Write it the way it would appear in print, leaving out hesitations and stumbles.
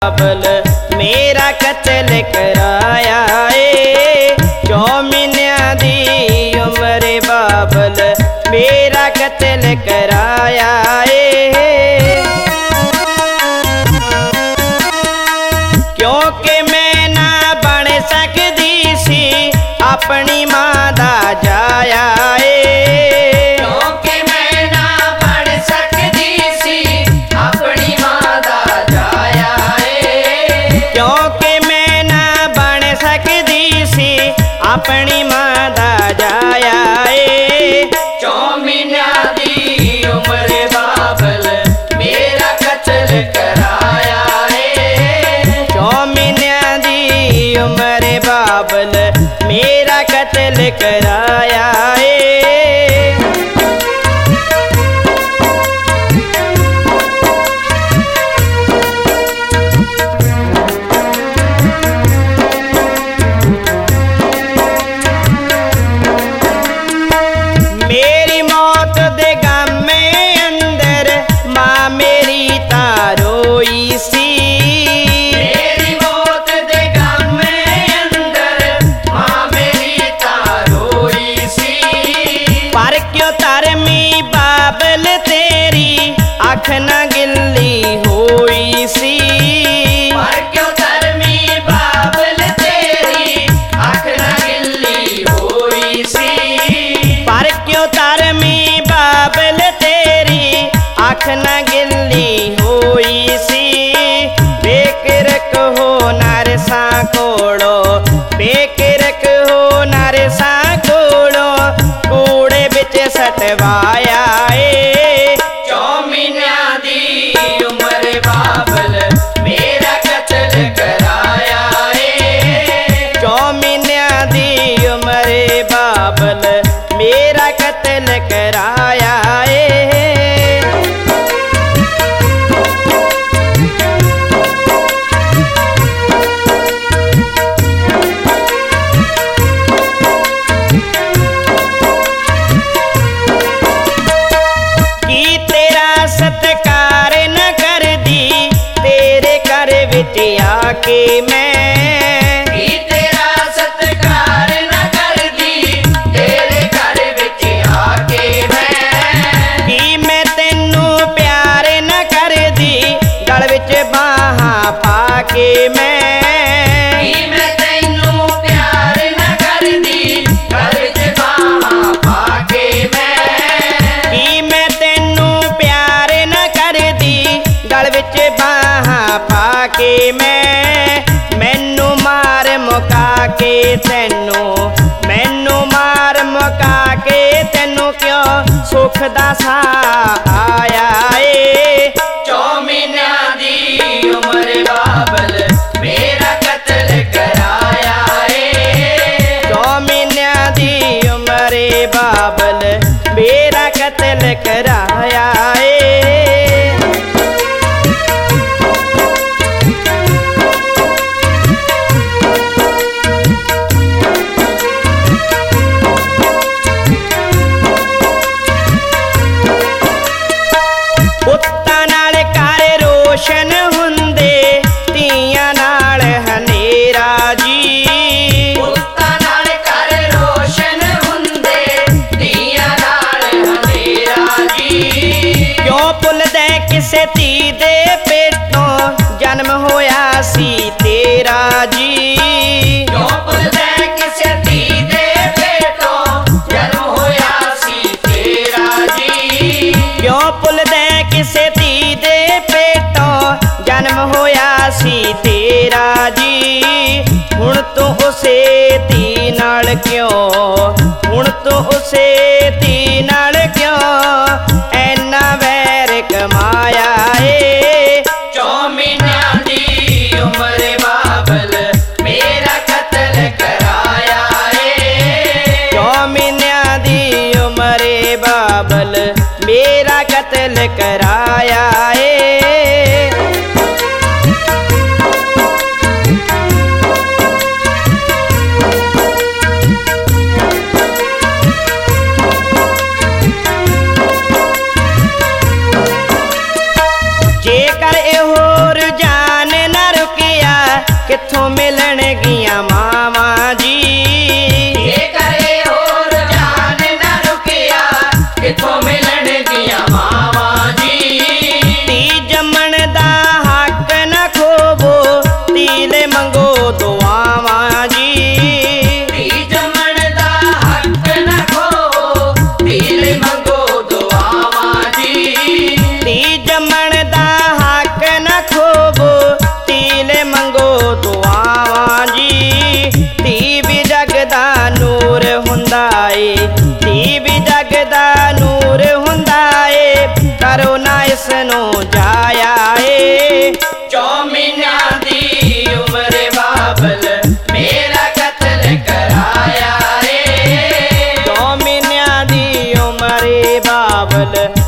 बाबल मेरा कत्ल कराया ए 4 महीनों दी उम्र बाबल मेरा कत्ल कराया ए क्योंकि मैं ना बन सकदी सी अपनी मां दा जाया ए क्योंकि मैं ना बन सकदी सी अपनी मां दा जाया ए क्योंकि मैं ना बन सकदी सी अपनी मां दा जाया ए 4 महीनों दी उम्र बाबल मेरा कत्ल कराया ए 4 महीनों दी उम्र बाबल मेरा कत्ल कराया ए मेरी मौत दे गम अंदर मां मेरी तारोई सी मेरी मौत दे गम अंदर मां मेरी तारोई सी पर क्यों धर्मी बाबल तेरी अख न गिल्ली होई सी पर क्यों धर्मी बाबल तेरी अख न गिल्ली होई सी पर क्यों धर्मी बाबल तेरी अख न गिल्ली होई सी बेकिरक हो नरसा कोड़ो बेकिरक हो नरसा कोड़ो कूड़े बिच सटवाया ए 4 महीनों दी उम्र बाबल मेरा कत्ल कराया ए 4 महीनों दी उम्र बाबल मेरा कत्ल कराया ए की तेरा सत्कार न कर दी तेरे घर विच आके मैं की तेरा सत्कार न कर दी तेरे घर विच आके मैं तेनू प्यार न कर दी गल विच बाहां पाके मैं तैनू प्यार न कर दी गल विच बाहां पाके मैं तेनू प्यार न कर दी गल विच बाहां पाके मैनू मार मुका के मैनू मार मुका के तेनू क्यों सुख दा सा आया ए 4 महीनों दी उम्र बाबल मेरा कत्ल कराया ए 4 महीनों दी उम्र बाबल मेरा कत्ल कराया ए पुत्तां नाल घर रोशन हुंदे धीआं नाल हनेरा जी पुत्तां नाल घर रोशन हुंदे धीआं नाल हनेरा जी क्यों भुलदे किसे धी दे पेटों जन्म होया सी तेरा जी क्यों भुलदे किसे धी दे पेटों जन्म होया सी तेरा जी क्यों भुलदे किसे धी दे पेटों जन्म होया सी तेरा जी हुण तू उसे धी नाल क्यों हुण तू उसे धी नाल क्यों ऐना वैर कमाया ए 4 महीनों दी उम्र बाबल मेरा कत्ल कराया ए 4 महीनों दी उम्र बाबल मेरा कत्ल कराया ए जेकर ए होर जान न किस नू जाया ए। 4 महीनों दी उम्र बाबल मेरा कत्ल कराया रे। 4 महीनों दी उम्र बाबल